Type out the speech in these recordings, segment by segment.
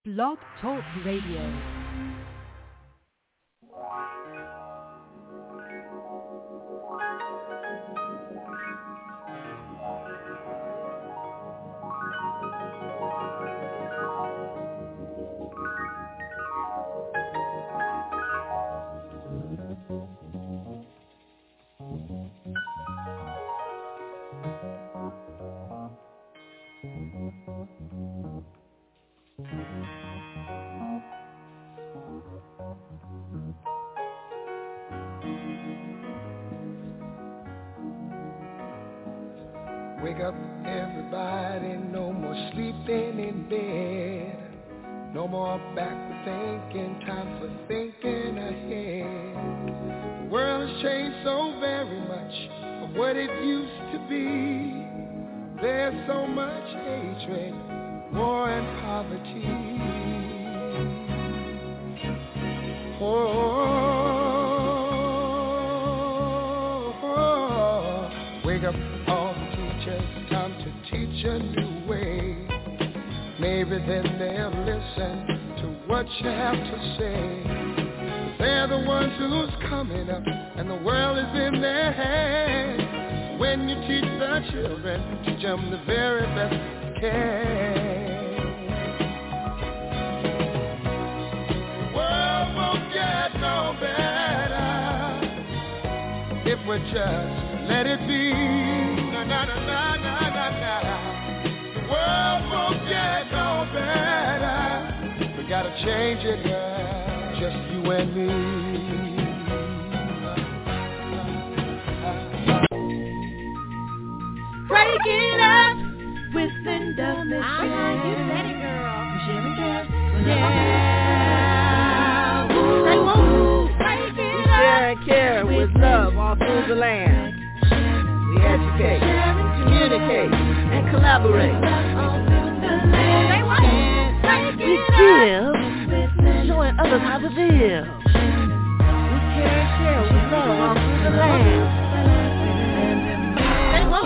Blog Talk Radio. Wake up, everybody, no more sleeping in bed. No more backward thinking, time for thinking ahead. The world has changed so very much from what it used to be. There's so much hatred, war and poverty. Wake up, all the teachers, time to teach a new way. Maybe then they'll listen to what you have to say. They're the ones who's coming up, and the world is in their hands. When you teach the children, teach them the very best you can. The world won't get no better if we just let it be. Na na na na na na na. The world won't get no better. We gotta change it, girl. Just you and me. Break it up with Linda Michelle. You said it, girl. Yeah. Say woo. Break We it share up and care with love all through the land. We educate, communicate, and collaborate. Say what? Break We it give, up. showing others how to live. We care and share with love all through the land. Say what?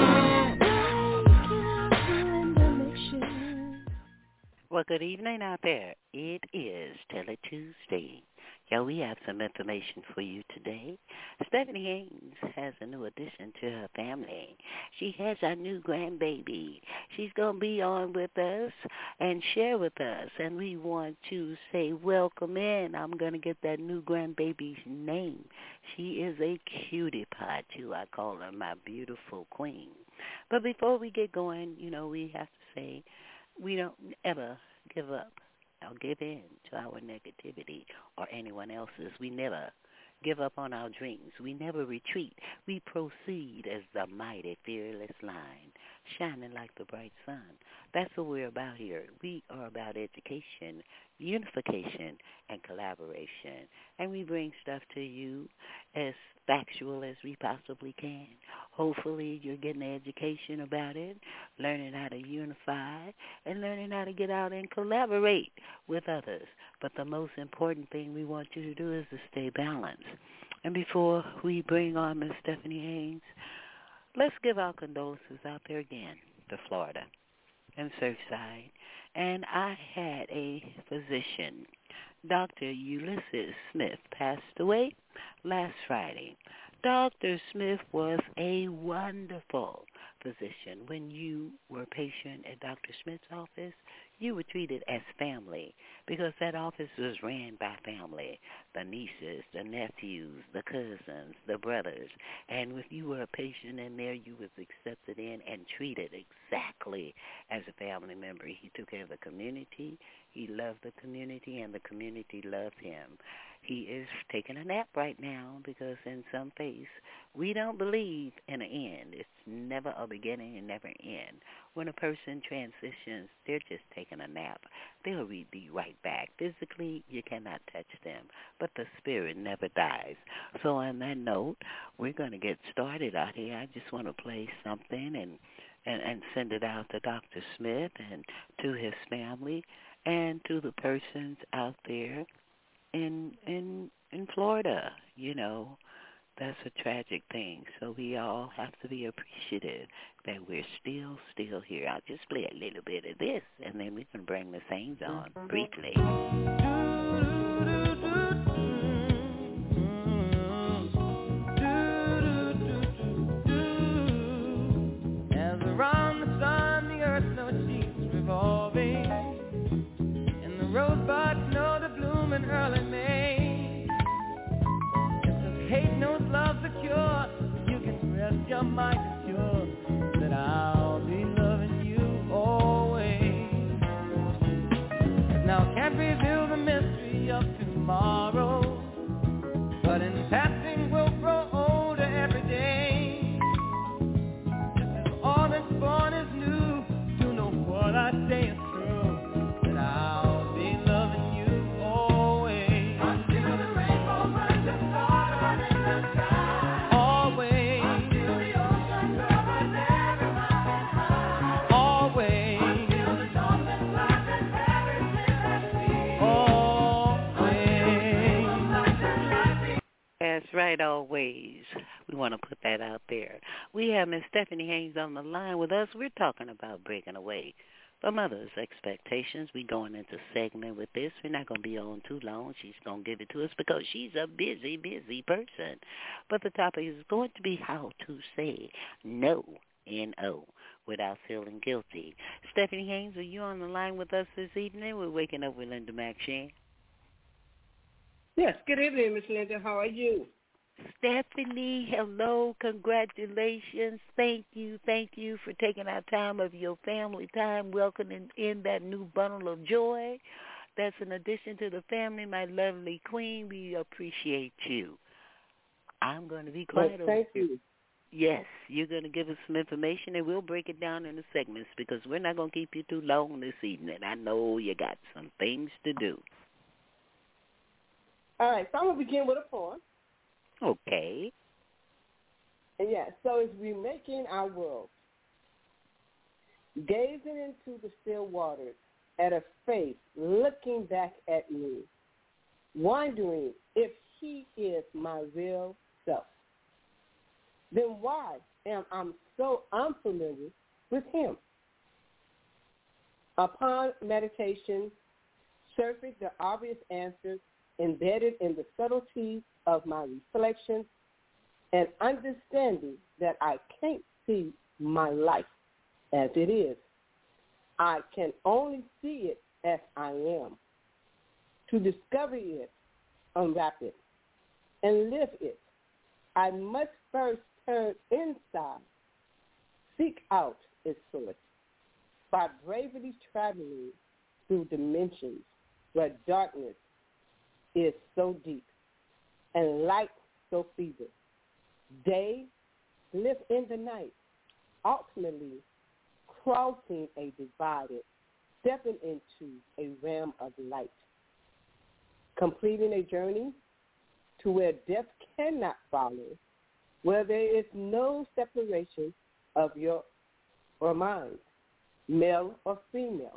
Well, good evening out there. It is Tele Tuesday. Yeah, we have some information for you today. Stephanie Haynes has a new addition to her family. She has a new grandbaby. She's going to be on with us and share with us. And we want to say welcome in. I'm going to get that new grandbaby's name. She is a cutie pie, too. I call her my beautiful queen. But before we get going, you know, we have to say we don't ever give up or give in to our negativity or anyone else's. We never give up on our dreams. We never retreat. We proceed as the mighty, fearless line, shining like the bright sun. That's what we're about here. We are about education, unification, and collaboration. And we bring stuff to you as factual as we possibly can. Hopefully you're getting an education about it, learning how to unify, and learning how to get out and collaborate with others. But the most important thing we want you to do is to stay balanced. And before we bring on Ms. Stephanie Haynes, let's give our condolences out there again to Florida and Surfside. And I had a physician, Dr. Ulysses Smith, passed away last Friday. Dr. Smith was a wonderful physician. When you were a patient at Dr. Smith's office, you were treated as family because that office was ran by family, the nieces, the nephews, the cousins, the brothers. And if you were a patient in there, you was accepted in and treated exactly as a family member. He took care of the community. He loved the community, and the community loved him. He is taking a nap right now because in some phase, we don't believe in an end. It's never a beginning and never end. When a person transitions, they're just taking a nap. They'll be right back. Physically, you cannot touch them, but the spirit never dies. So on that note, we're going to get started out here. I just want to play something and send it out to Dr. Smith and to his family and to the persons out there in Florida, you know, That's a tragic thing. So we all have to be appreciative that we're still here. I'll just play a little bit of this, and then we can bring the things on briefly. As around the sun, the earth knows she's revolving, and the rosebuds know to bloom in early May. Hate knows love's a cure. You can rest your mind assured that I'll be loving you always. Now can't reveal the mystery of tomorrow, but in passing we'll grow older every day. Just as all that's born is new, you know what I say is true, that I'll be loving you always. Until the rainbow burns the star. That's right, always. We want to put that out there. We have Miss Stephanie Haynes on the line with us. We're talking about breaking away from others' expectations. We're going into segment with this. We're not going to be on too long. She's going to give it to us because she's a busy, busy person. But the topic is going to be how to say no, N-O, without feeling guilty. Stephanie Haynes, are you on the line with us this evening? We're waking up with Linda McShane. Yes, good evening, Miss Linda. How are you? Stephanie, hello, congratulations. Thank you for taking our time of your family time, welcoming in that new bundle of joy. That's an addition to the family, my lovely queen. We appreciate you. I'm going to be quiet over here. Thank you. Yes, you're going to give us some information, and we'll break it down into segments because we're not going to keep you too long this evening. I know you got some things to do. All right, so I'm going to begin with a poem. Okay. And so it's remaking our world. Gazing into the still waters at a face looking back at me, wondering if he is my real self. Then why am I so unfamiliar with him? Upon meditation, surfaced the obvious answers embedded in the subtleties of my reflections and understanding that I can't see my life as it is. I can only see it as I am. To discover it, unwrap it, and live it, I must first turn inside, seek out its source, by bravely traveling through dimensions where darkness is so deep and light so feeble. Day live in the night, ultimately crossing a divided, stepping into a realm of light, completing a journey to where death cannot follow, where there is no separation of your or mine, male or female.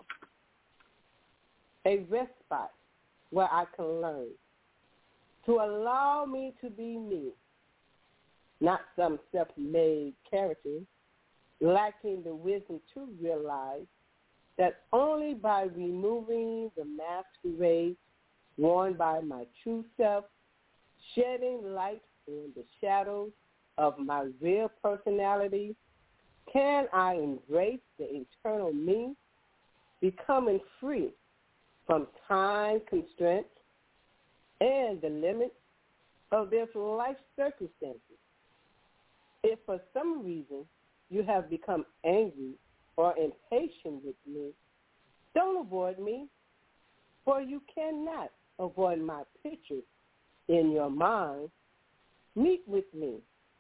A respite where I can learn to allow me to be me, not some self-made character, lacking the wisdom to realize that only by removing the masquerade worn by my true self, shedding light in the shadows of my real personality, can I embrace the eternal me, becoming free from time constraints and the limits of this life circumstances. If for some reason you have become angry or impatient with me, don't avoid me, for you cannot avoid my picture in your mind. Meet with me.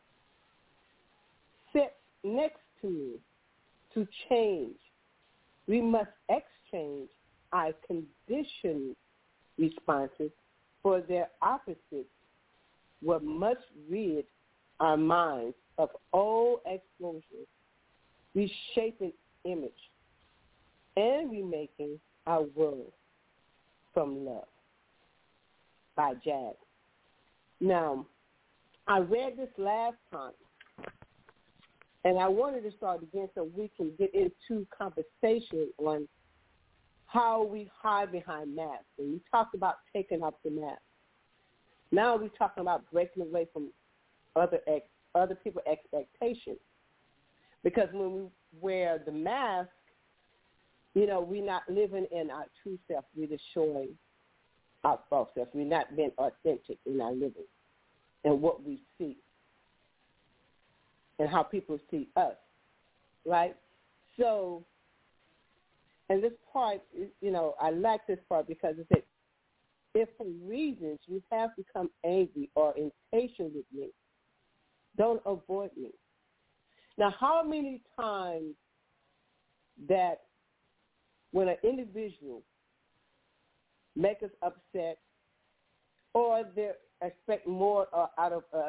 Sit next to me to change. We must exchange our conditioned responses for their opposites, what must rid our minds of old exposures, reshaping image, and remaking our world from love by Jazz. Now, I read this last time, and I wanted to start again so we can get into conversation on how we hide behind masks. And we talked about taking off the mask. Now we're talking about breaking away from other people's expectations. Because when we wear the mask, you know, we're not living in our true self. We're just showing our false self. We're not being authentic in our living and what we see and how people see us, right? So, and this part, you know, I like this part because it says, if for reasons you have become angry or impatient with me, don't avoid me. Now, how many times that when an individual makes us upset or they expect more out of us,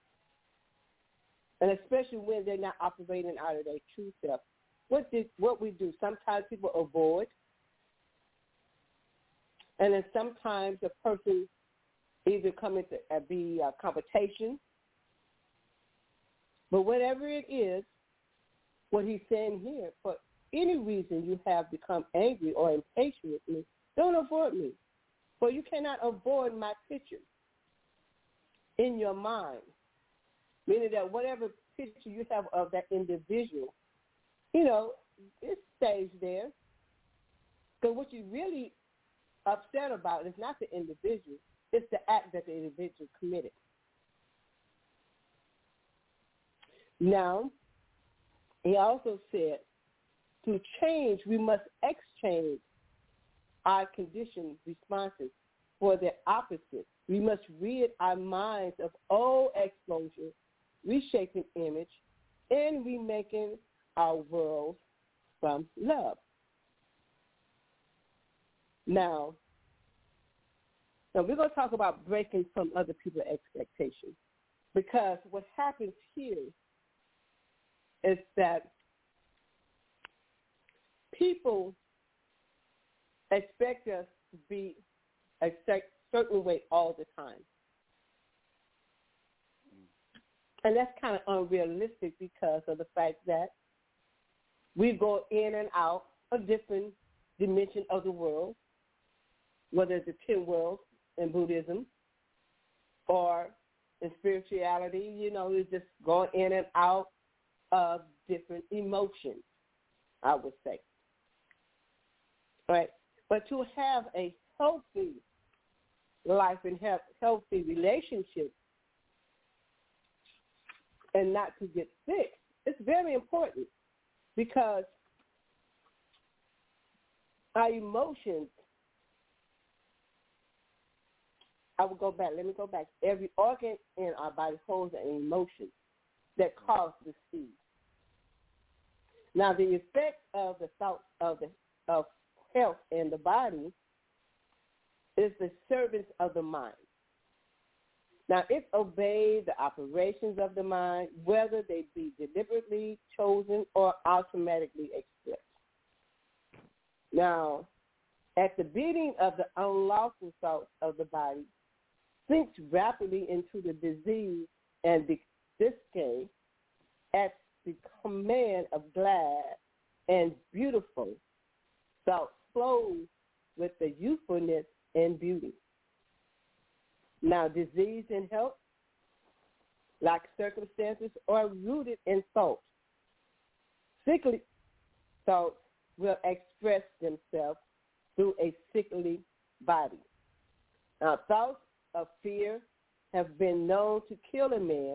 and especially when they're not operating out of their true self, what we do, sometimes people avoid, and then sometimes a person either come into be confrontation. But whatever it is, what he's saying here, for any reason you have become angry or impatient with me, don't avoid me. For you cannot avoid my picture in your mind. Meaning that whatever picture you have of that individual, you know, it stays there. Because what you're really upset about is not the individual, it's the act that the individual committed. Now, he also said, to change, we must exchange our conditioned responses for their opposite. We must rid our minds of old exposure, reshaping image, and remaking our world from love. Now we're going to talk about breaking from other people's expectations, because what happens here is that people expect us to be a certain way all the time. And that's kind of unrealistic because of the fact that we go in and out of different dimensions of the world, whether it's the 10 worlds in Buddhism or in spirituality, you know, it's just going in and out of different emotions, I would say. Right? But to have a healthy life and have healthy relationships and not to get sick, it's very important, because our emotions, let me go back. Every organ in our body holds an emotion that causes the seed. Now, the effect of the thoughts of health in the body is the servants of the mind. Now, it obeys the operations of the mind, whether they be deliberately chosen or automatically expressed. Now, at the beating of the unlawful thoughts of the body, sinks rapidly into the disease and decay at the command of glad and beautiful thoughts flows with the youthfulness and beauty. Now, disease and health, like circumstances, are rooted in thought. Sickly thoughts will express themselves through a sickly body. Now, thoughts of fear have been known to kill a man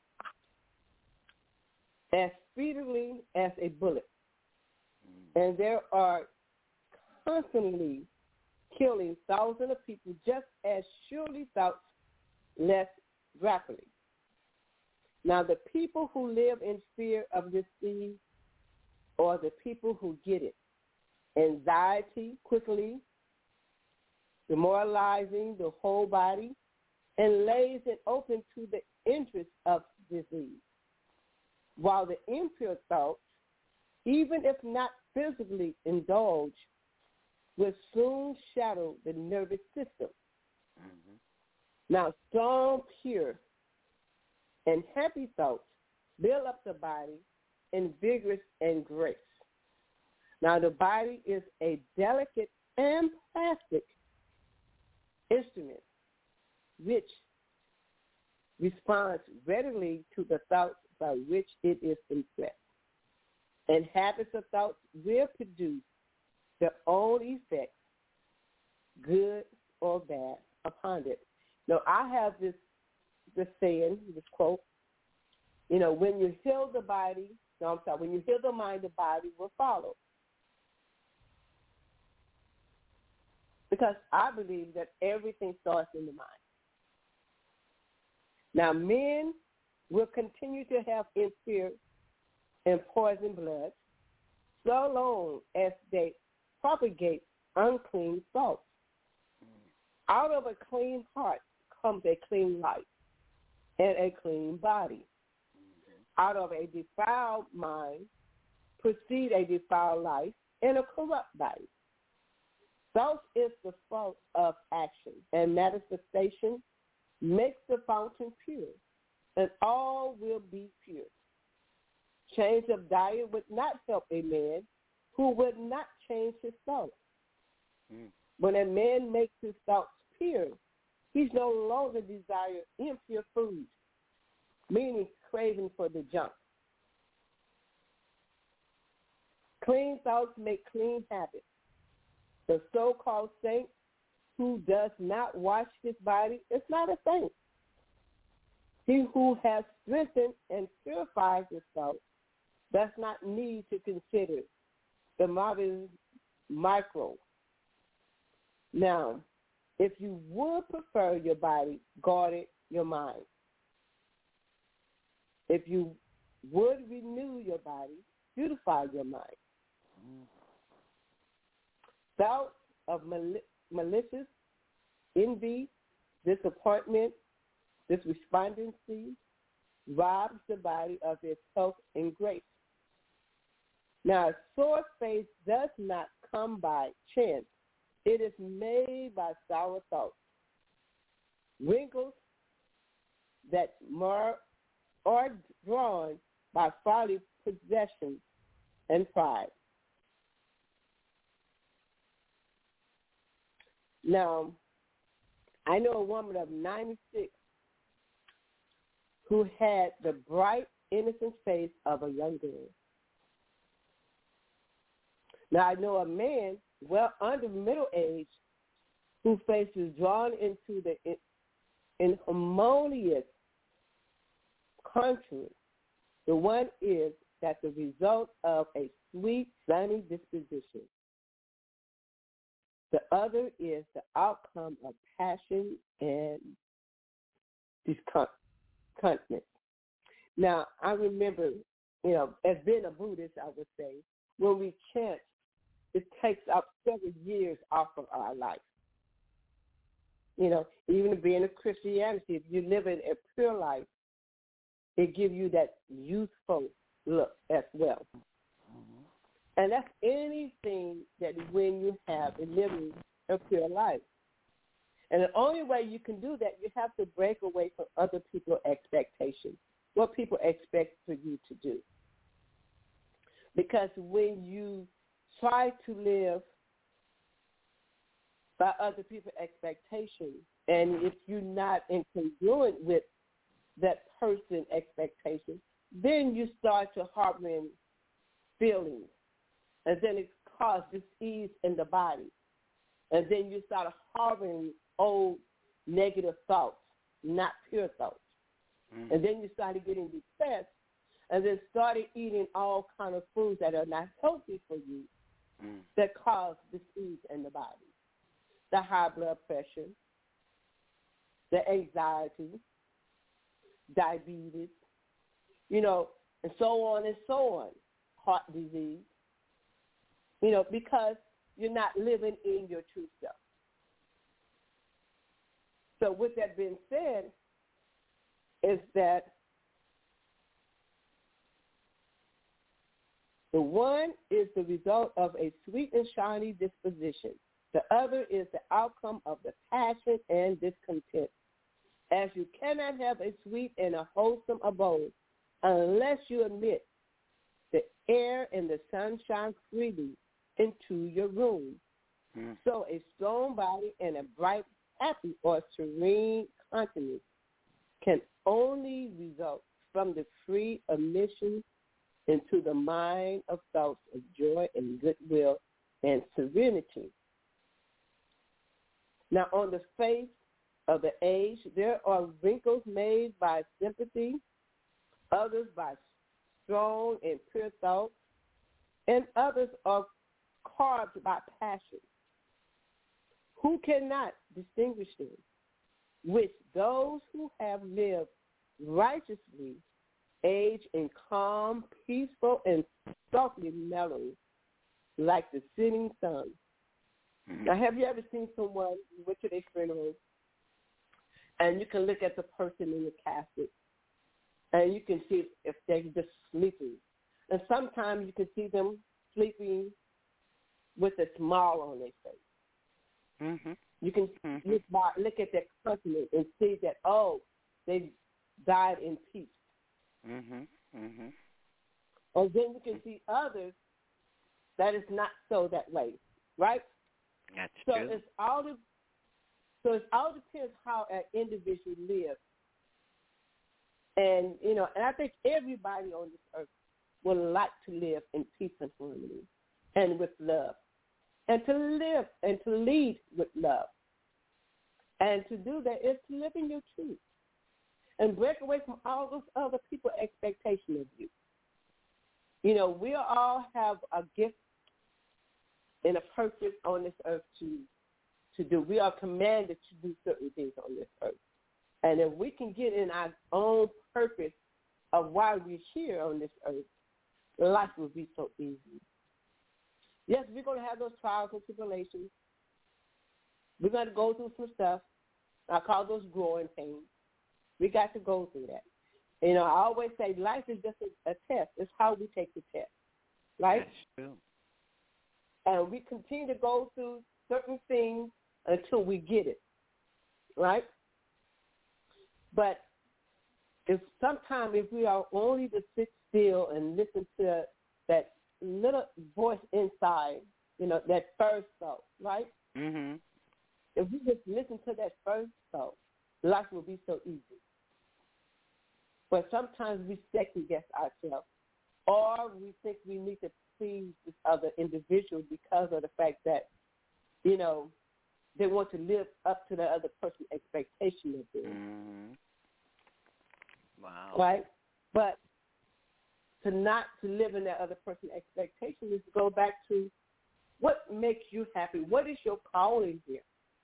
as speedily as a bullet. And there are constantly killing thousands of people just as surely, thoughts less rapidly. Now, the people who live in fear of this disease are the people who get it. Anxiety quickly, demoralizing the whole body, and lays it open to the interest of disease. While the impure thoughts, even if not physically indulged, will soon shadow the nervous system. Mm-hmm. Now, strong, pure And happy thoughts build up the body in vigorous and grace. Now, the body is a delicate and plastic instrument which responds readily to the thoughts by which it is impressed. And habits of thoughts will produce their own effects, good or bad, upon it. Now, I have this saying, this quote, when you heal the body, when you heal the mind, the body will follow. Because I believe that everything starts in the mind. Now, men will continue to have impure and poison blood so long as they propagate unclean thoughts. Out of a clean heart comes a clean life and a clean body. Out of a defiled mind proceed a defiled life and a corrupt body. Thought is the fault of action, and manifestation makes the fountain pure, and all will be pure. Change of diet would not help a man who would not change his thoughts. When a man makes his thoughts pure, he's no longer desire impure food, meaning craving for the junk. Clean thoughts make clean habits. The so-called saint who does not wash his body is not a saint. He who has strengthened and purified his thoughts does not need to consider the modern micro. Now, if you would prefer your body, guard your mind. If you would renew your body, beautify your mind. Thoughts of malicious, envy, disappointment, despondency robs the body of its health and grace. Now, sore face does not come by chance. It is made by sour thoughts. Wrinkles that are drawn by folly, possession, and pride. Now, I know a woman of 96 who had the bright, innocent face of a young girl. Now, I know a man well under middle age whose face is drawn into the inharmonious contrary. The one is that the result of a sweet, sunny disposition. The other is the outcome of passion and discontentment. Now, I remember, as being a Buddhist, I would say, when we chant, it takes up several years off of our life. Even being a Christianity, if you live in a pure life, it gives you that youthful look as well. And that's anything that when you have a living a pure life. And the only way you can do that, you have to break away from other people's expectations, what people expect for you to do. Because when you try to live by other people's expectations, and if you're not incongruent with that person's expectations, then you start to harboring feelings. And then it causes disease in the body. And then you start harboring old negative thoughts, not pure thoughts. And then you started getting depressed and then started eating all kind of foods that are not healthy for you that cause disease in the body. The high blood pressure, the anxiety, diabetes, and so on and so on, heart disease. Because you're not living in your true self. So with that being said, is that the one is the result of a sweet and shiny disposition. The other is the outcome of the passion and discontent. as you cannot have a sweet and a wholesome abode unless you admit the air and the sun shine freely into your room. So a strong body and a bright, happy, or serene countenance can only result from the free admission into the mind of thoughts of joy and goodwill and serenity. Now, on the face of the age, there are wrinkles made by sympathy, others by strong and pure thought, and others are carved by passion. Who cannot distinguish them? Which those who have lived righteously age in calm, peaceful, and softly mellowing, like the setting sun. Now, have you ever seen someone, you went to their funeral, and you can look at the person in the casket, and you can see if they're just sleeping. And sometimes you can see them sleeping with a smile on their face. You can look at that person and see that, oh, they died in peace. And then you can see others that is not so that way, right? That's so true. It all depends how an individual lives. And, and I think everybody on this earth would like to live in peace and harmony and with love. And to live and to lead with love. And to do that is to live in your truth and break away from all those other people's expectations of you. We all have a gift and a purpose on this earth to do. We are commanded to do certain things on this earth. And if we can get in our own purpose of why we're here on this earth, life will be so easy. Yes, we're going to have those trials and tribulations. We're going to go through some stuff. I call those growing pains. We got to go through that. I always say life is just a test. It's how we take the test, right? That's true. And we continue to go through certain things until we get it, right? But if we are only to sit still and listen to that little voice inside, that first thought, right? If we just listen to that first thought, life will be so easy. But sometimes we second guess ourselves, or we think we need to please this other individual because of the fact that, they want to live up to the other person's expectation of them. Wow. Right? But to live in that other person's expectation is to go back to what makes you happy. What is your calling here?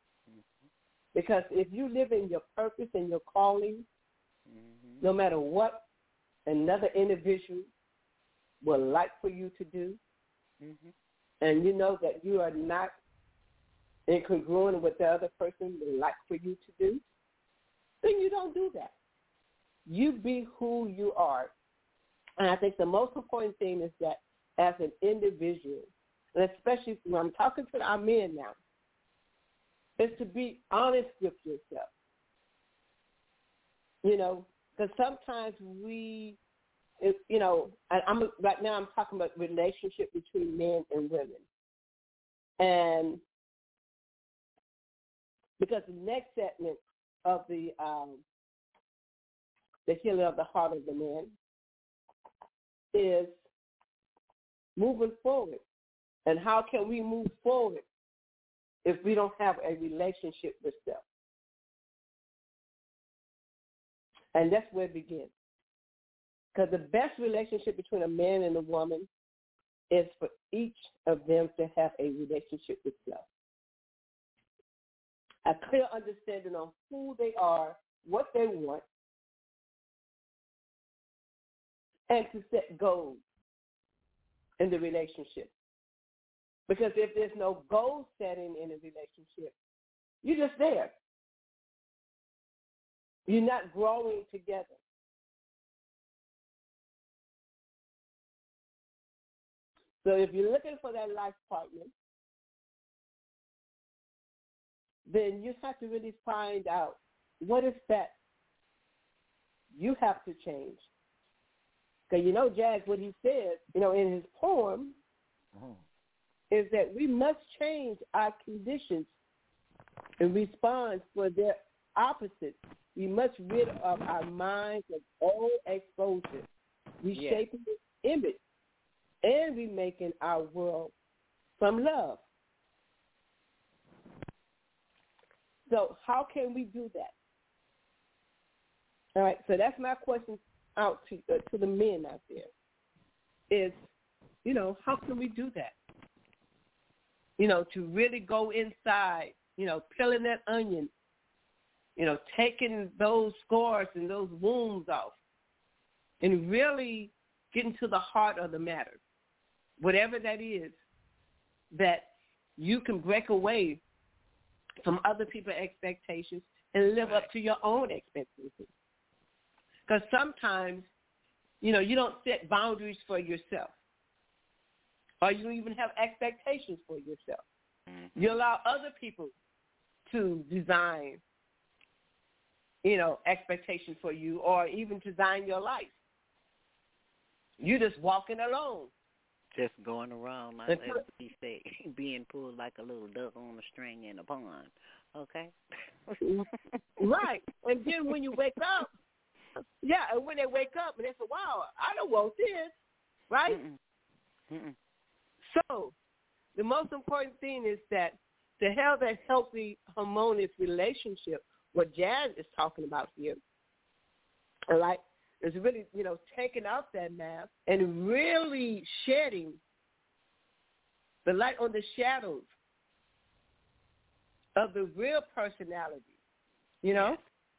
Because if you live in your purpose and your calling, no matter what another individual would like for you to do, and you know that you are not incongruent with what the other person would like for you to do, then you don't do that. You be who you are. And I think the most important thing is that as an individual, and especially when I'm talking to our men now, is to be honest with yourself. Because sometimes right now I'm talking about relationship between men and women. And because the next segment of the healing of the heart of the man is moving forward. And how can we move forward if we don't have a relationship with self? And that's where it begins. Because the best relationship between a man and a woman is for each of them to have a relationship with self. A clear understanding on who they are, what they want, and to set goals in the relationship. Because if there's no goal setting in a relationship, you're just there. You're not growing together. So if you're looking for that life partner, then you have to really find out what is that you have to change? Because Jazz, what he said, in his poem, is that we must change our conditions in response for their opposites. We must rid of our minds of old exposure, reshaping the image, and remaking our world from love. So how can we do that? All right, so that's my question out to the men out there is, how can we do that? To really go inside, peeling that onion, taking those scars and those wounds off and really getting to the heart of the matter, whatever that is, that you can break away from other people's expectations and live up to your own expectations. Because sometimes, you don't set boundaries for yourself, or you don't even have expectations for yourself. Mm-hmm. You allow other people to design, expectations for you, or even design your life. You're just walking alone. Just going around, like we say, being pulled like a little duck on a string in a pond. Okay? Right. And then when you wake up, and when they wake up and they say, wow, I don't want this, right? So the most important thing is that to have that healthy, harmonious relationship, what Jazz is talking about here, all right, is really, taking off that mask and really shedding the light on the shadows of the real personality, Yes.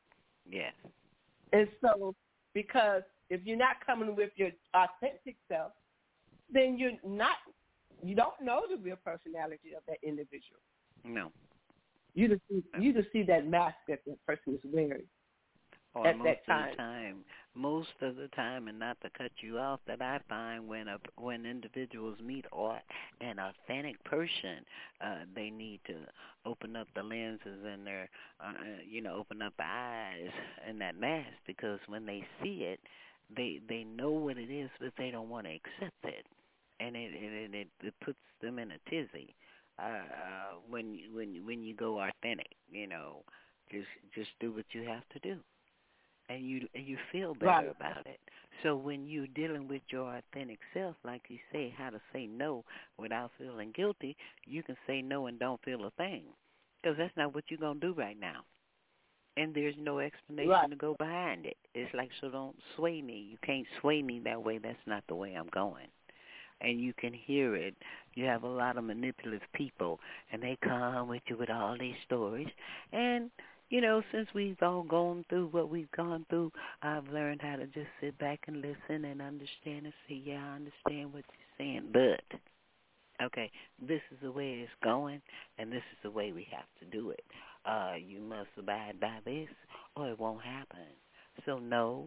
And so, because if you're not coming with your authentic self, then you don't know the real personality of that individual. No. You just see that mask that that person is wearing at that time. Most of the time, and not to cut you off, that I find when individuals meet an authentic person, they need to open up the lenses and their, open up the eyes in that mask, because when they see it, they know what it is, but they don't want to accept it, and it puts them in a tizzy. When you go authentic, just do what you have to do. And you feel better about it. So when you're dealing with your authentic self, like you say, how to say no without feeling guilty, you can say no and don't feel a thing, because that's not what you're going to do right now. And there's no explanation to go behind it. It's like, so don't sway me. You can't sway me that way. That's not the way I'm going. And you can hear it. You have a lot of manipulative people, and they come with you with all these stories. And since we've all gone through what we've gone through, I've learned how to just sit back and listen and understand and say, yeah, I understand what you're saying, but, okay, this is the way it's going, and this is the way we have to do it. You must abide by this, or it won't happen. So, no,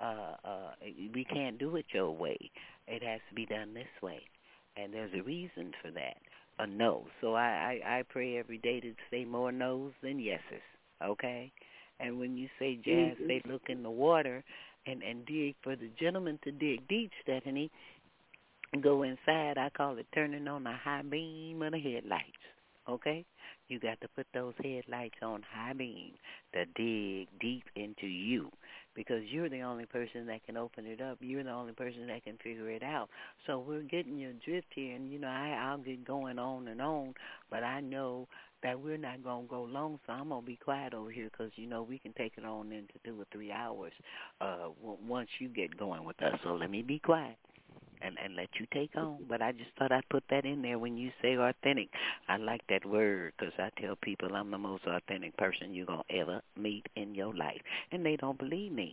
we can't do it your way. It has to be done this way, and there's a reason for that, a no. So I pray every day to say more no's than yeses. Okay? And when you say, Jazz, say look in the water and dig, for the gentleman to dig deep, Stephanie, go inside, I call it turning on the high beam of the headlights. Okay? You got to put those headlights on high beam to dig deep into you, because you're the only person that can open it up. You're the only person that can figure it out. So we're getting your drift here, and, I'll get going on and on, but I know that we're not going to go long, so I'm going to be quiet over here, because, we can take it on into 2 or 3 hours once you get going with us. So let me be quiet and let you take on. But I just thought I'd put that in there when you say authentic. I like that word, because I tell people I'm the most authentic person you're going to ever meet in your life, and they don't believe me.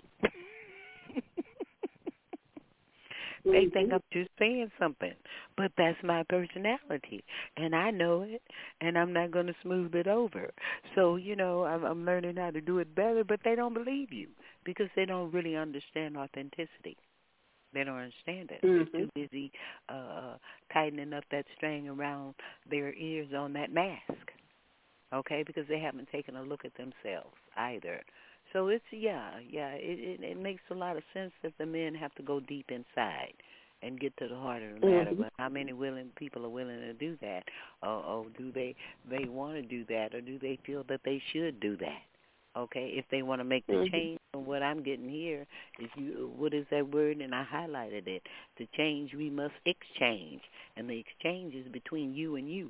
They think I'm just saying something, but that's my personality, and I know it, and I'm not going to smooth it over. So, I'm learning how to do it better, but they don't believe you, because they don't really understand authenticity. They don't understand it. They're too busy tightening up that string around their ears on that mask. okay, because they haven't taken a look at themselves either. So it's, it makes a lot of sense that the men have to go deep inside and get to the heart of the matter. But how many people are willing to do that? Or do they want to do that, or do they feel that they should do that? Okay, if they want to make the change, what I'm getting here is what is that word? And I highlighted it. To change, we must exchange, and the exchange is between you and you.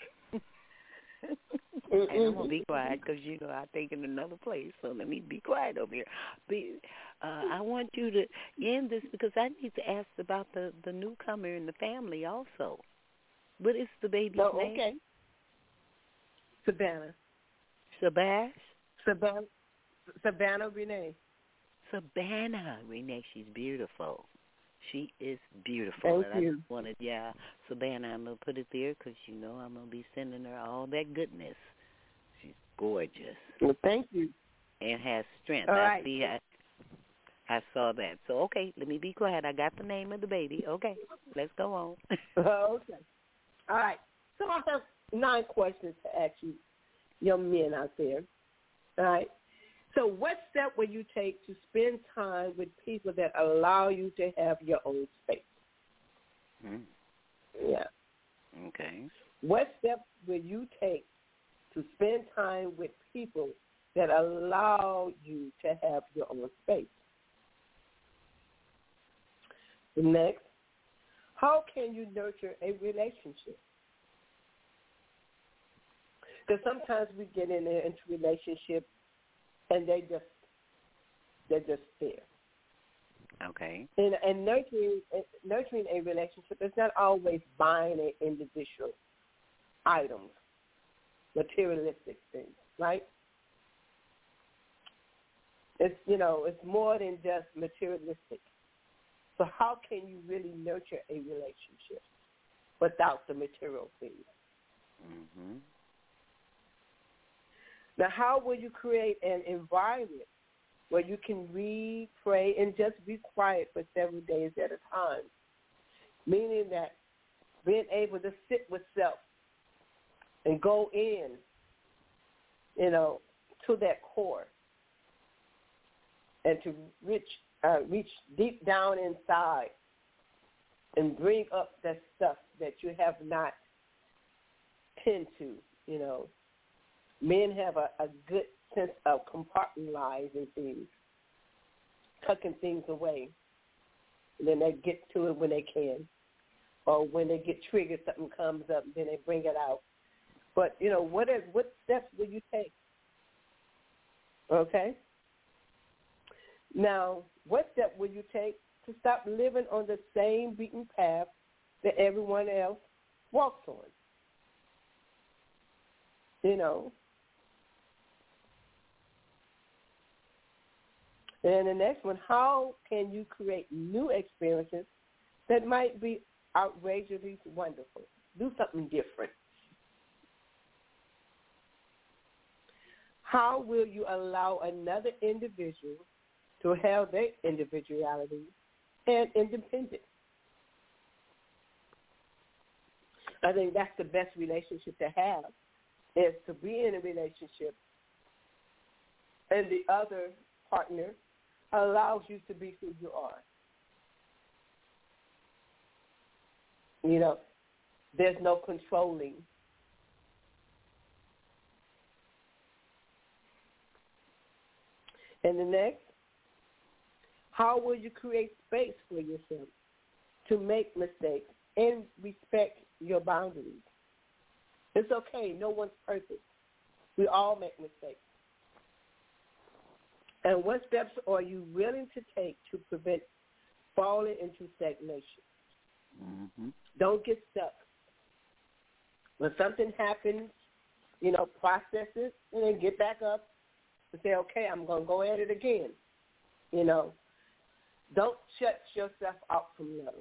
And I'm gonna be quiet because I think in another place. So let me be quiet over here. I want you to end this because I need to ask about the newcomer in the family also. What is the baby's name? Okay. Savannah. Savannah Renee. Savannah Renee. She's beautiful. She is beautiful. Thank you. I just Savannah, I'm going to put it there because, I'm going to be sending her all that goodness. She's gorgeous. Well, thank you. And has strength. All right. I saw that. So, okay, let me be quiet. I got the name of the baby. Okay, let's go on. Okay. All right. So I have 9 questions to ask you, young men out there. All right. So what step will you take to spend time with people that allow you to have your own space? Yeah. Okay. What step will you take to spend time with people that allow you to have your own space? The next, how can you nurture a relationship? Because sometimes we get into relationships and they're just there. Okay. And nurturing a relationship is not always buying an individual items, materialistic things, right? It's it's more than just materialistic. So how can you really nurture a relationship without the material things? Mm-hmm. Now, how will you create an environment where you can read, pray, and just be quiet for several days at a time? Meaning that being able to sit with self and go in, to that core and to reach deep down inside and bring up that stuff that you have not tend to, Men have a good sense of compartmentalizing things, tucking things away. And then they get to it when they can. Or when they get triggered, something comes up, and then they bring it out. But, what steps will you take? Okay? Now, what step will you take to stop living on the same beaten path that everyone else walks on? And the next one, how can you create new experiences that might be outrageously wonderful? Do something different. How will you allow another individual to have their individuality and independence? I think that's the best relationship to have, is to be in a relationship and the other partner allows you to be who you are. There's no controlling. And the next, how will you create space for yourself to make mistakes and respect your boundaries? It's okay. No one's perfect. We all make mistakes. And what steps are you willing to take to prevent falling into stagnation? Mm-hmm. Don't get stuck. When something happens, process it and then get back up and say, okay, I'm going to go at it again. Don't shut yourself out from love.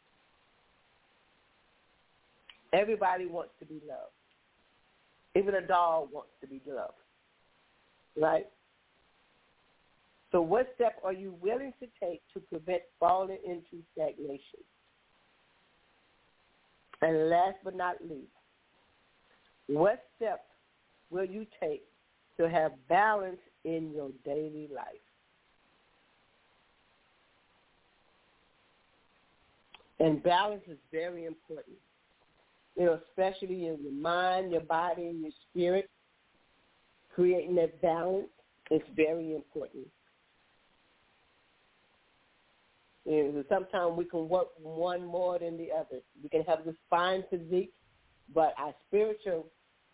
Everybody wants to be loved. Even a dog wants to be loved, right? So what step are you willing to take to prevent falling into stagnation? And last but not least, what step will you take to have balance in your daily life? And balance is very important, especially in your mind, your body, and your spirit. Creating that balance is very important. Sometimes we can work one more than the other. We can have this fine physique, but our spiritual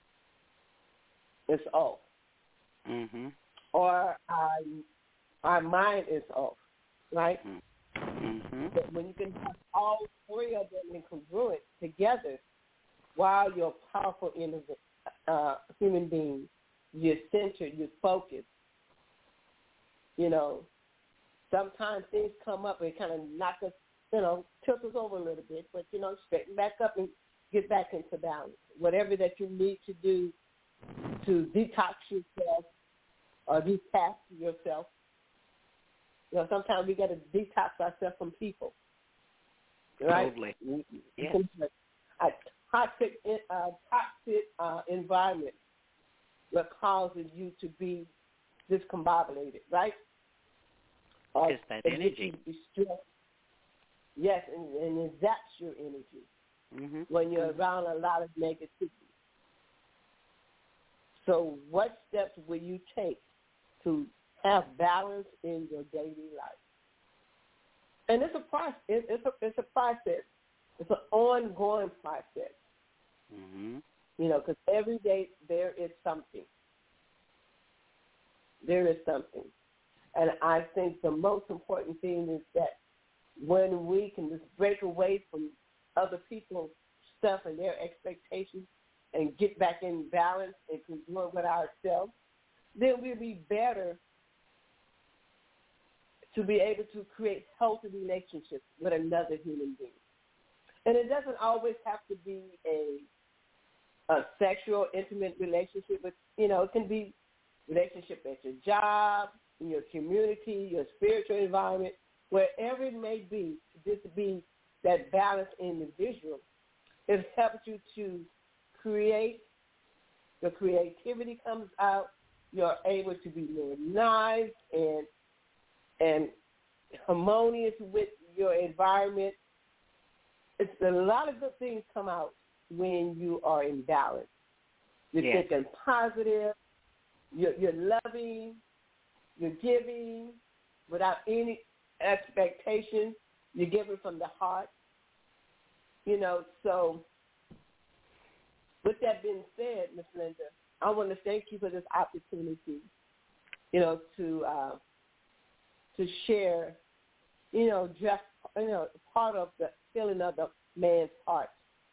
is off. Mm-hmm. Or our mind is off, right? Mm-hmm. But when you can have all three of them in congruent together, while you're a powerful human being, you're centered, you're focused. Sometimes things come up and kind of knock us, tilt us over a little bit, but, straighten back up and get back into balance. Whatever that you need to do to detox yourself or detach yourself. Sometimes we got to detox ourselves from people, right? Totally. Yes. A toxic environment that causes you to be discombobulated, right? Just that energy. Yes, and it zaps your energy when you're around a lot of negativity. So what steps will you take to have balance in your daily life? And it's a process. It's a process. It's an ongoing process. Because every day there is something. There is something. And I think the most important thing is that when we can just break away from other people's stuff and their expectations and get back in balance and congruent with ourselves, then we'll be better to be able to create healthy relationships with another human being. And it doesn't always have to be a sexual, intimate relationship, but, it can be relationship at your job, in your community, your spiritual environment, wherever it may be, just to be that balanced individual. It helps you to create, the creativity comes out, you're able to be more nice and harmonious with your environment. It's a lot of good things come out when you are in balance. You're thinking positive, you're loving, you're giving without any expectation. You're giving from the heart. So with that being said, Ms. Linda, I want to thank you for this opportunity, to share, just, part of the feeling of the man's heart,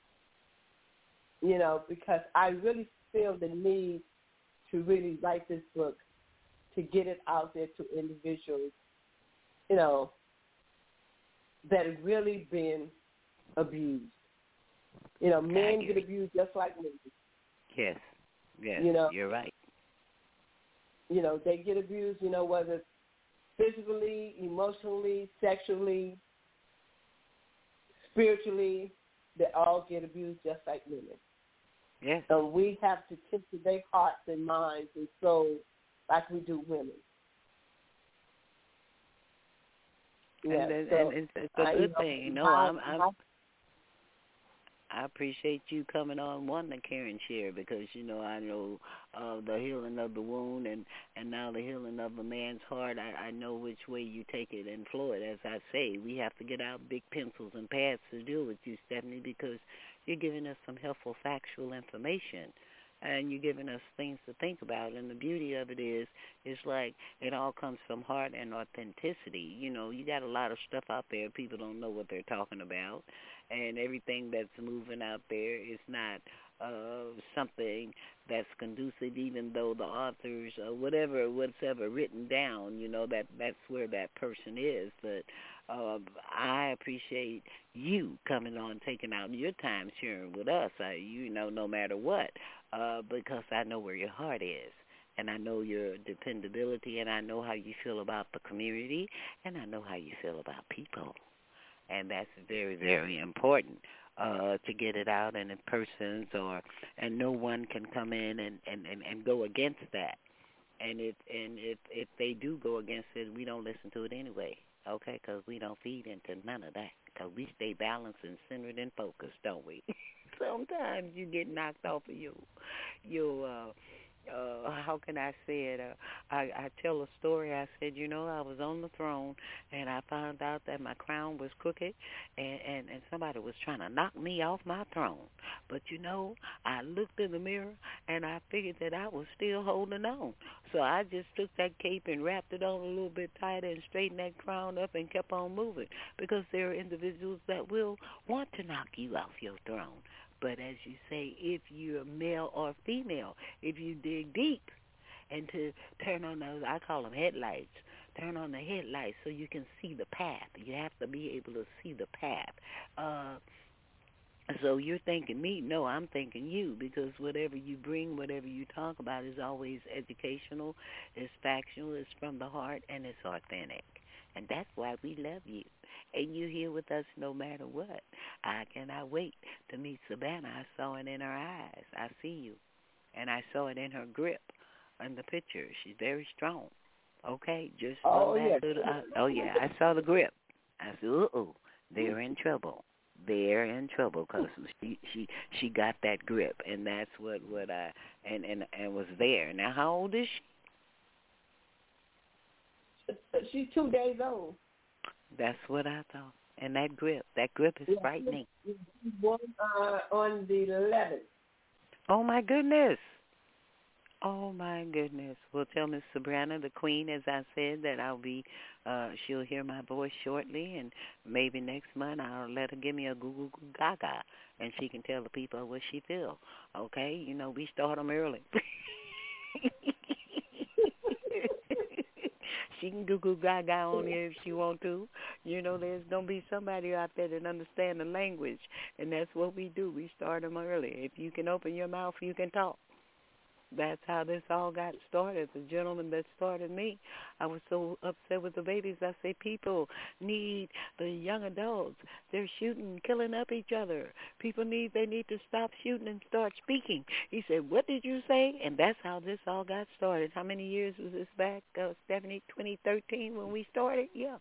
because I really feel the need to really write this book, to get it out there to individuals, that have really been abused. Men get abused just like women. Yes, you're right. They get abused, whether it's physically, emotionally, sexually, spiritually, they all get abused just like women. Yes. So we have to tend to their hearts and minds and souls like we do women. And it's a good thing. I appreciate you coming on, to care and share, because, I know the healing of the wound and now the healing of a man's heart. I know which way you take it and flow it. As I say, we have to get out big pencils and pads to deal with you, Stephanie, because you're giving us some helpful factual information. And you're giving us things to think about. And the beauty of it is, it's like it all comes from heart and authenticity. You got a lot of stuff out there. People don't know what they're talking about. And everything that's moving out there is not something that's conducive, even though the authors, whatever written down, that's where that person is. But I appreciate you coming on, taking out your time, sharing with us, no matter what, because I know where your heart is. And I know your dependability, and I know how you feel about the community, and I know how you feel about people. And that's very, very important. to get it out, and in persons and no one can come in and go against that. And if they do go against it, we don't listen to it anyway, okay? Because we don't feed into none of that. Because we stay balanced and centered and focused, don't we? Sometimes you get knocked off of your how can I say it? I tell a story. I said, I was on the throne, and I found out that my crown was crooked, and somebody was trying to knock me off my throne. But, I looked in the mirror, and I figured that I was still holding on. So I just took that cape and wrapped it on a little bit tighter and straightened that crown up and kept on moving, because there are individuals that will want to knock you off your throne. But as you say, if you're male or female, if you dig deep and to turn on those, I call them headlights, turn on the headlights so you can see the path. You have to be able to see the path. So you're thinking me? No, I'm thinking you, because whatever you bring, whatever you talk about is always educational, it's factual, it's from the heart, and it's authentic. And that's why we love you. And you're here with us no matter what. I cannot wait to meet Savannah. I saw it in her eyes. I see you. And I saw it in her grip in the picture. She's very strong. Okay? Just I saw the grip. I said, uh-oh, they're in trouble. They're in trouble because she got that grip, and that's what I and was there. Now, how old is she? She's 2 days old. That's what I thought. And that grip is frightening. She's born on the 11th. Oh, my goodness. Oh, my goodness. Well, tell Miss Sabrina, the queen, as I said, that I'll be, she'll hear my voice shortly, and maybe next month I'll let her give me a goo gaga, and she can tell the people what she feels. Okay? We start them early. She can goo gaga on here if she want to. There's going to be somebody out there that understands the language, and that's what we do. We start them early. If you can open your mouth, you can talk. That's how this all got started. The gentleman that started me, I was so upset with the babies. I say, people need the young adults. They're shooting, killing up each other. They need to stop shooting and start speaking. He said, what did you say? And that's how this all got started. How many years was this back, Stephanie? 2013 when we started? Yeah.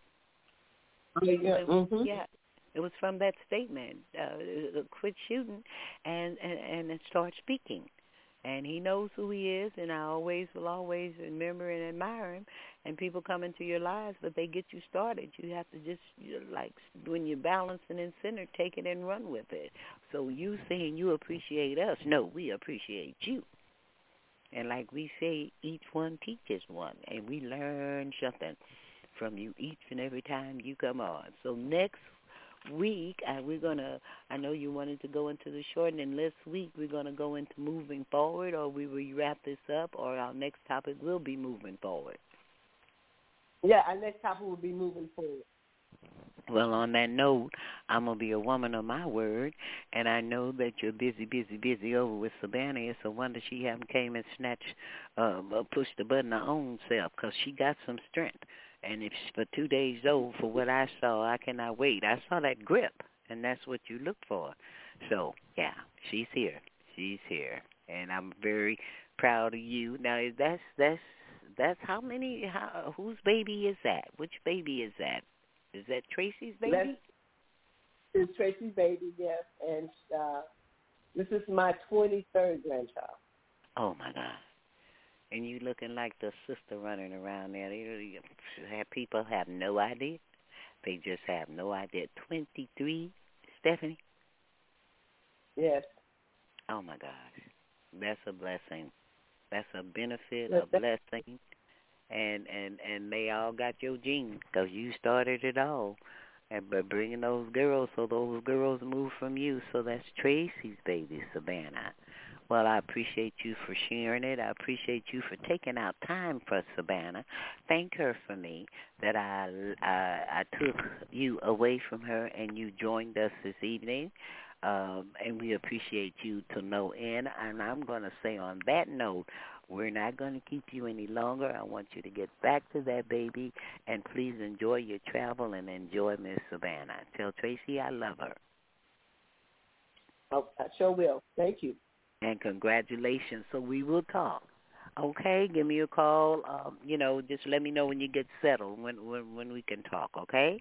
Mm-hmm. Yeah. It was from that statement, quit shooting and start speaking. And he knows who he is, and I will always remember and admire him. And people come into your lives, but they get you started. You have to just, like when you're balancing and centered, take it and run with it. So you saying you appreciate us, no, we appreciate you. And like we say, each one teaches one, and we learn something from you each and every time you come on. So next week, I know you wanted to go into the short, and this week we're going to go into moving forward, or we will wrap this up, or our next topic will be moving forward. Yeah, our next topic will be moving forward. Well, on that note, I'm going to be a woman of my word, and I know that you're busy over with Savannah. It's a wonder she haven't came and pushed the button her own self, because she got some strength. And if for 2 days old, for what I saw, I cannot wait. I saw that grip, and that's what you look for. So, yeah, she's here. She's here. And I'm very proud of you. Now, that's how many, whose baby is that? Which baby is that? Is that Tracy's baby? It's Tracy's baby, yes. And this is my 23rd grandchild. Oh, my God. And you looking like the sister running around there. People have no idea. They just have no idea. 23, Stephanie? Yes. Oh, my gosh. That's a blessing. That's a benefit, a blessing. And they all got your genes because you started it all. But bringing those girls, so those girls move from you. So that's Tracy's baby, Savannah. Well, I appreciate you for sharing it. I appreciate you for taking out time for Savannah. Thank her for me that I took you away from her and you joined us this evening. And we appreciate you to no end. And I'm going to say on that note, we're not going to keep you any longer. I want you to get back to that baby, and please enjoy your travel and enjoy Miss Savannah. Tell Tracy I love her. Oh, I sure will. Thank you. And congratulations. So we will talk. Okay, give me a call. Just let me know when you get settled, when we can talk, okay?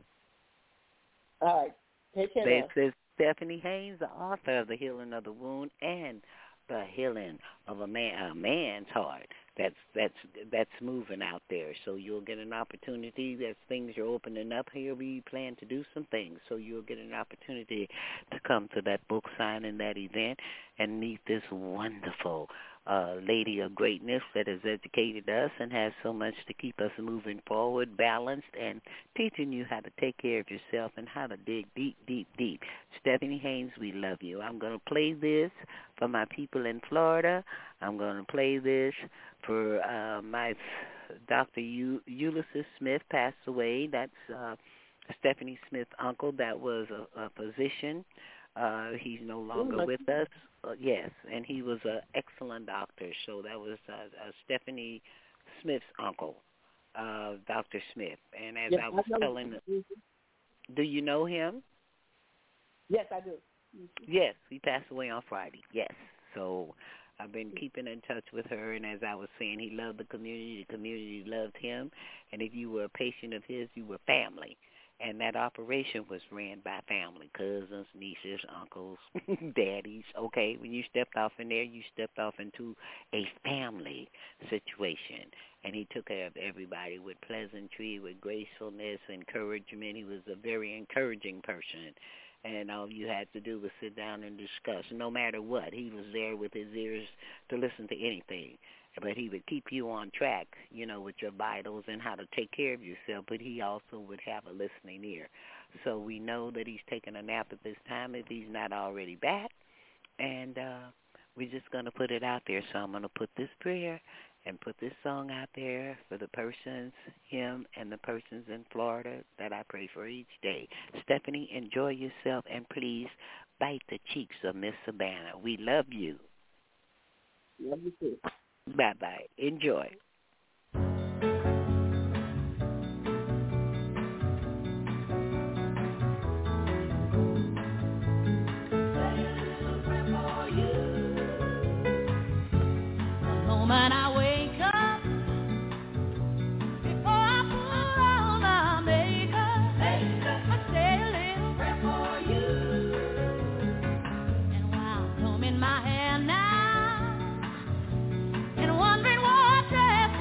All right. Take care. This is Stephanie Haynes, the author of The Healing of the Wound and The Healing of a Man's Heart. That's moving out there. So you'll get an opportunity as things are opening up here. We plan to do some things. So you'll get an opportunity to come to that book signing, that event, and meet this wonderful lady of greatness that has educated us and has so much to keep us moving forward, balanced, and teaching you how to take care of yourself and how to dig deep, deep, deep. Stephanie Haynes, we love you. I'm going to play this for my people in Florida. I'm going to play this for my Dr. Ulysses Smith passed away. That's Stephanie Smith's uncle that was a physician. He's no longer with us. Yes, and he was an excellent doctor. So that was Stephanie Smith's uncle, Dr. Smith. And as I was telling, do you know him? Yes, I do. Yes, he passed away on Friday. Yes. So I've been keeping in touch with her, and as I was saying, he loved the community loved him, and if you were a patient of his, you were family. And that operation was ran by family, cousins, nieces, uncles, daddies. Okay, when you stepped off in there, you stepped off into a family situation. And he took care of everybody with pleasantry, with gracefulness, encouragement. He was a very encouraging person. And all you had to do was sit down and discuss. No matter what, he was there with his ears to listen to anything. But he would keep you on track, with your vitals and how to take care of yourself. But he also would have a listening ear. So we know that he's taking a nap at this time if he's not already back. And we're just going to put it out there. So I'm going to put this prayer and put this song out there for the persons, him and the persons in Florida that I pray for each day. Stephanie, enjoy yourself, and please bite the cheeks of Miss Savannah. We love you. Love you too. Bye-bye. Enjoy. Moment I wake up, before I put on my makeup, I say a little prayer for you. And while combing my hair now, and wondering what dress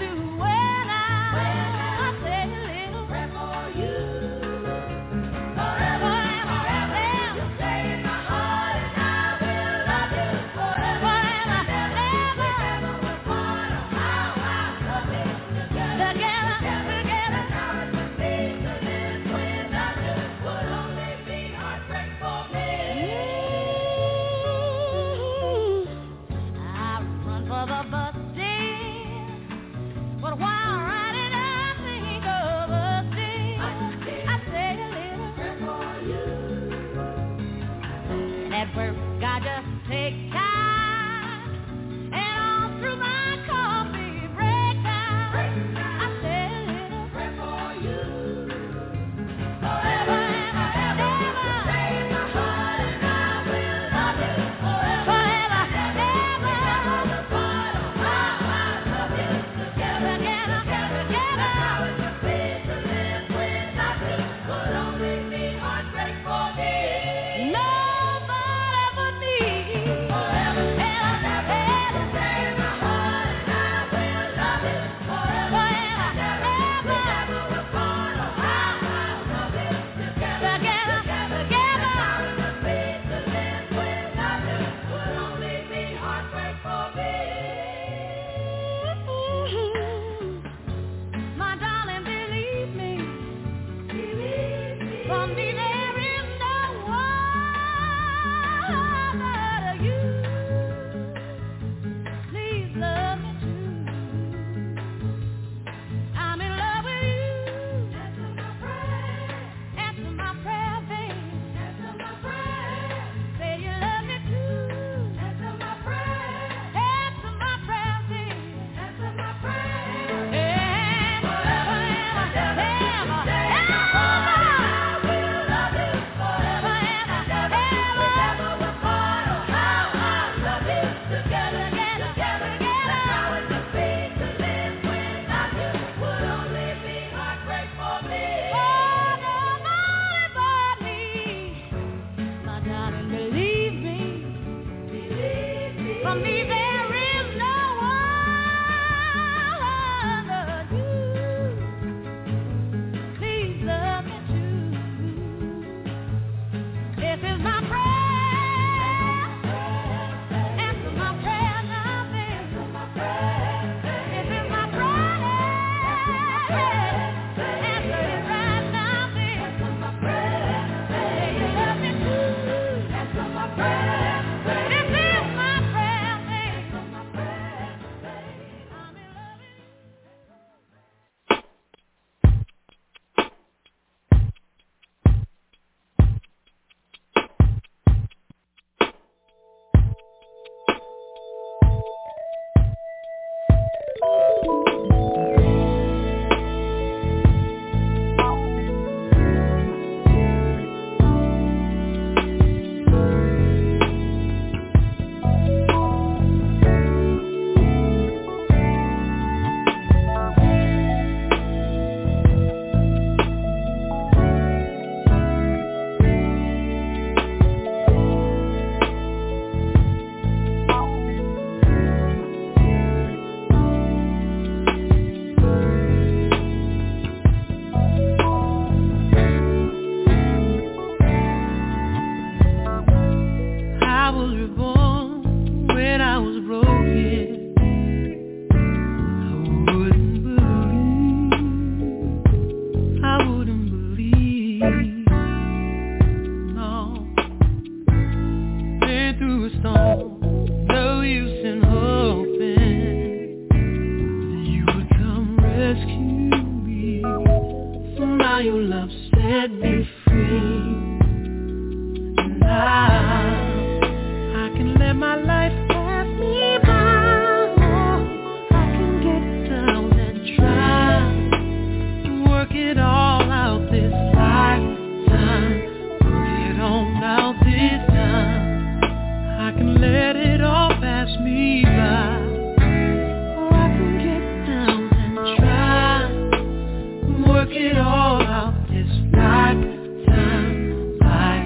rescue me. So now your love set me free. And now I can let my life pass me by. I can get down and try to work it all out this lifetime. Work it on out this time. I can let it all pass me by. Or I can get down and try to work it all out this lifetime.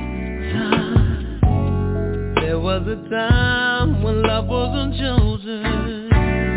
There was a time when love wasn't chosen.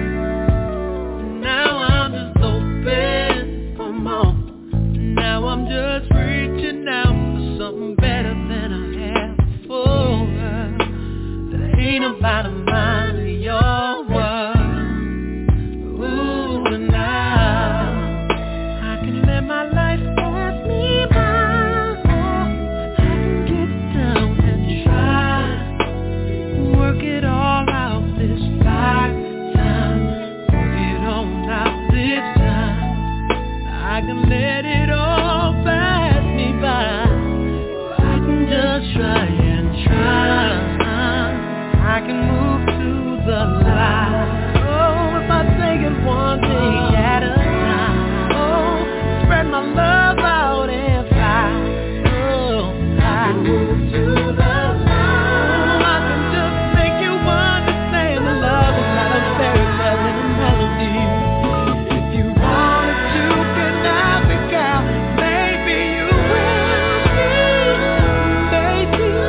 Now I'm just open for more. Now I'm just reaching out for something better than I had before. That ain't about a mind of your world. Ooh, and now I can let my life pass me by. I can get down and try, work it all out this lifetime. Work it on out this time. I can let it all pass me by. I can just try and try. I can move to the light. Oh, if I take it one day at a time. Oh, spread my love out and fly. Oh, I can move to the light. Oh, I can just make you understand that love is not a fairy tale in a melody. If you wanted to get out the girl, maybe you will see. Maybe you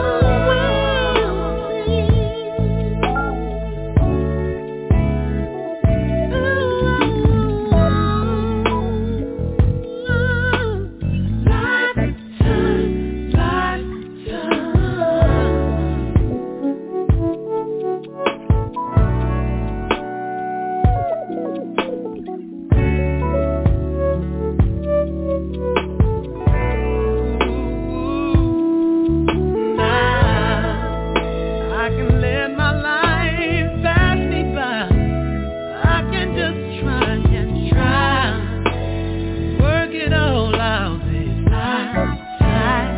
I can let my life pass me by. I can just try and try, work it all out this lifetime.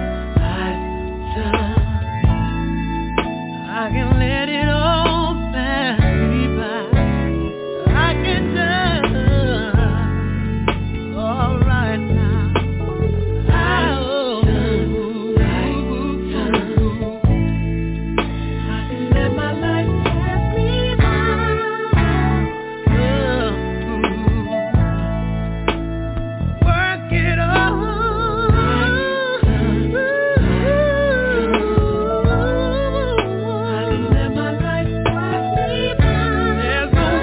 I can let it all pass me by. I can just all right now. I can let my life pass me by. Work it all. I can let my life pass me by. There's no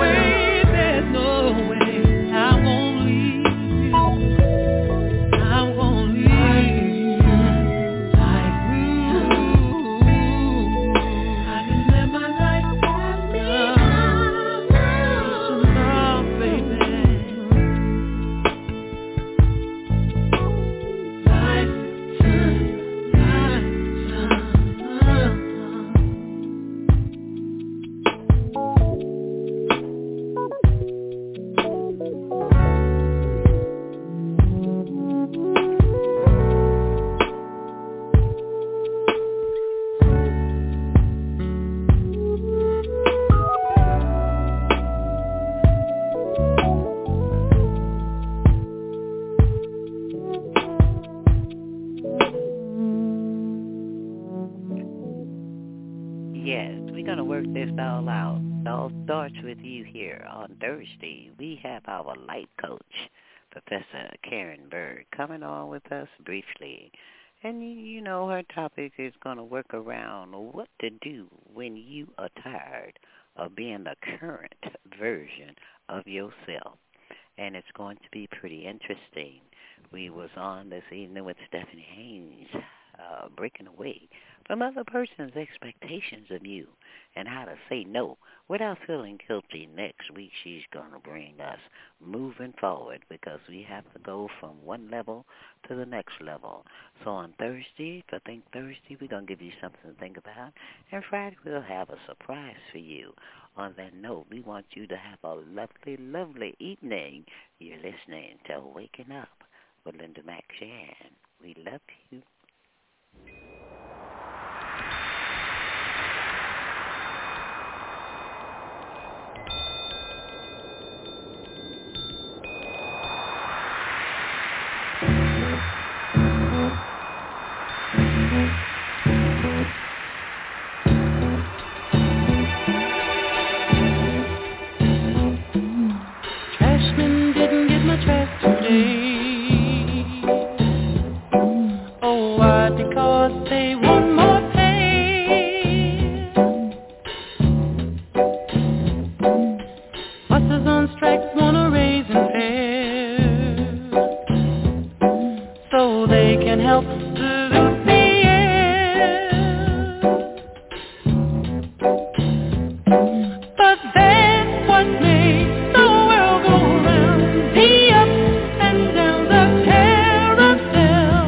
way I won't leave you. I won't leave you like you. I can let my life pass me by. So love, baby. Yes, we're going to work this all out. It all starts with you here on Thursday. We have our life coach, Professor Karen Bird, coming on with us briefly. And, you know, her topic is going to work around what to do when you are tired of being the current version of yourself. And it's going to be pretty interesting. We was on this evening with Stephanie Haynes, breaking away from other person's expectations of you and how to say no without feeling guilty. Next week, she's going to bring us moving forward because we have to go from one level to the next level. So on Thursday, for Think Thursday, we're going to give you something to think about. And Friday, we'll have a surprise for you. On that note, we want you to have a lovely, lovely evening. You're listening to Waking Up with Linda McShann. We love you. Trashman didn't get my trash today. Oh, why? Because they want more pay. Buses on strikes want a raise in fare, so they can help pollute the air. But that's what makes the world go round, the up and down the carousel,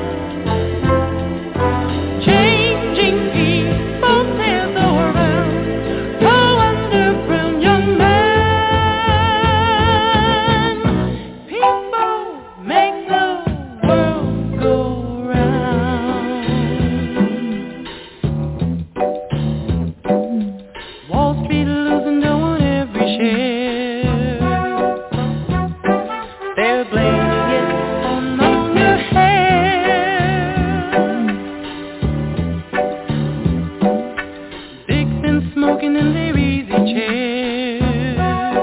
changing people's heads around. Go underground, young man. People make the world go round. Wall Street losing dough on every share. They're blaming it on longer hair. Big's been smoking in their easy chair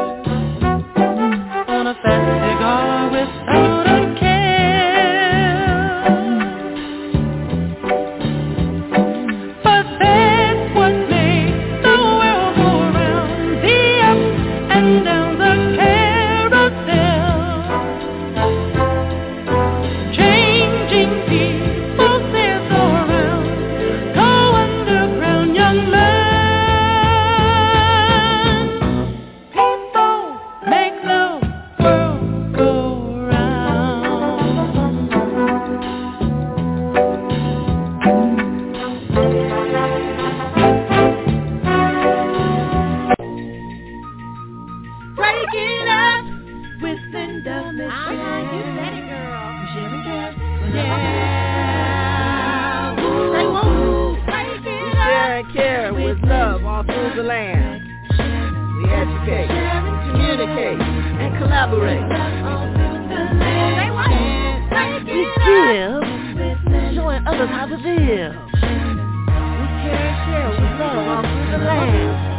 on a fat cigar without a care. But that's what makes the world go round, the up and down the carousel, changing people's heads around. Go underground, young man. People make the world go round. Break it up with Linda McShann. You said it, girl. Yeah. Say woo. Break it Share up and care with love all through the land. We educate, communicate, and collaborate. Say what? Break We it up give, with Linda. showing others how to live. We care and share with love all through the land.